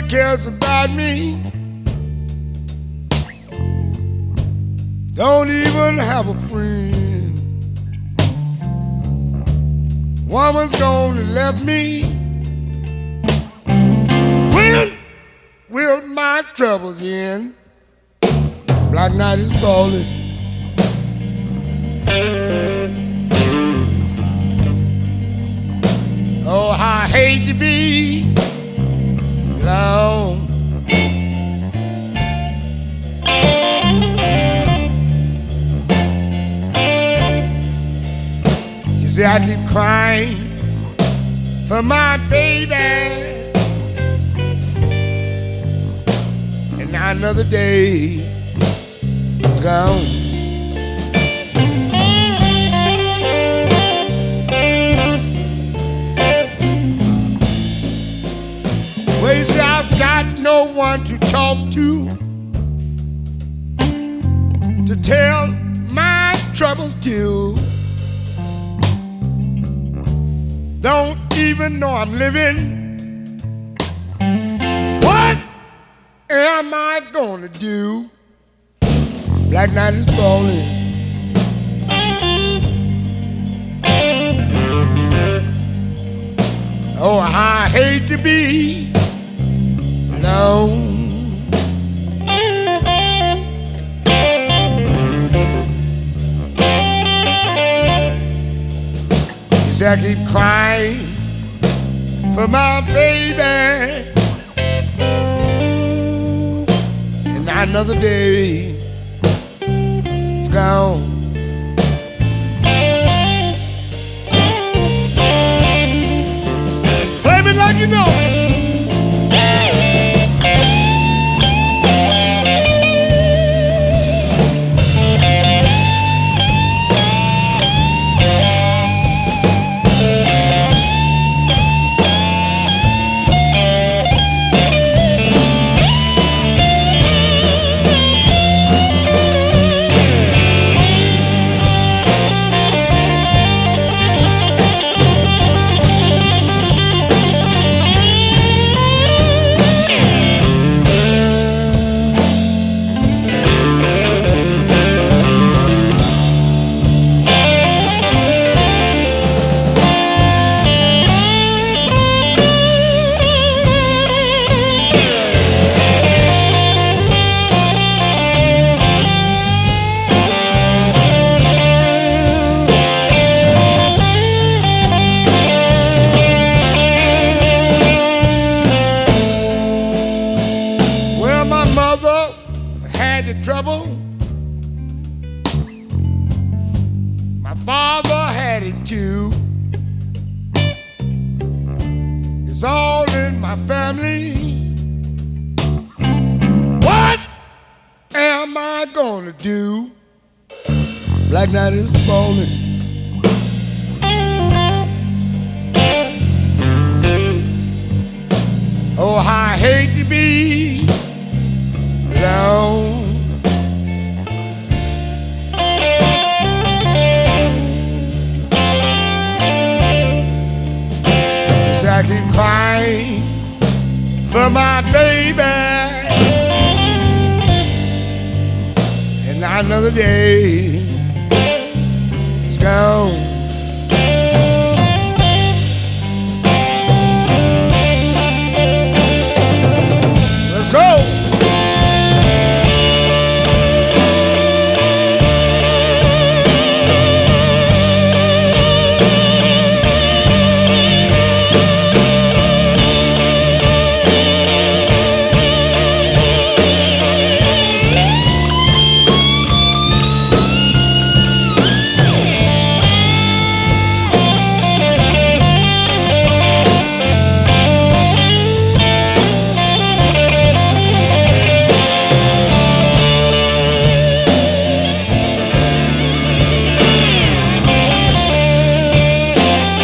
cares about me. Don't even have a friend. Woman's gonna left me. When will my troubles end? Black night is falling. Oh, how I hate to be alone. You see, I keep crying for my baby, and now another day is gone. Well, you see, I've got no one to talk to tell my troubles to. Don't even know I'm living. What am I gonna do? Black night is falling. Oh, how I hate to be alone. You see, I keep crying for my baby, and now another day is gone. Play me like you know. Trouble. My father had it too. It's all in my family. What am I gonna do? Black night is falling. Oh, how I hate to be alone. I keep crying for my baby, and now another day is gone. Let's go.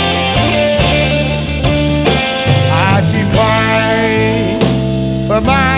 For my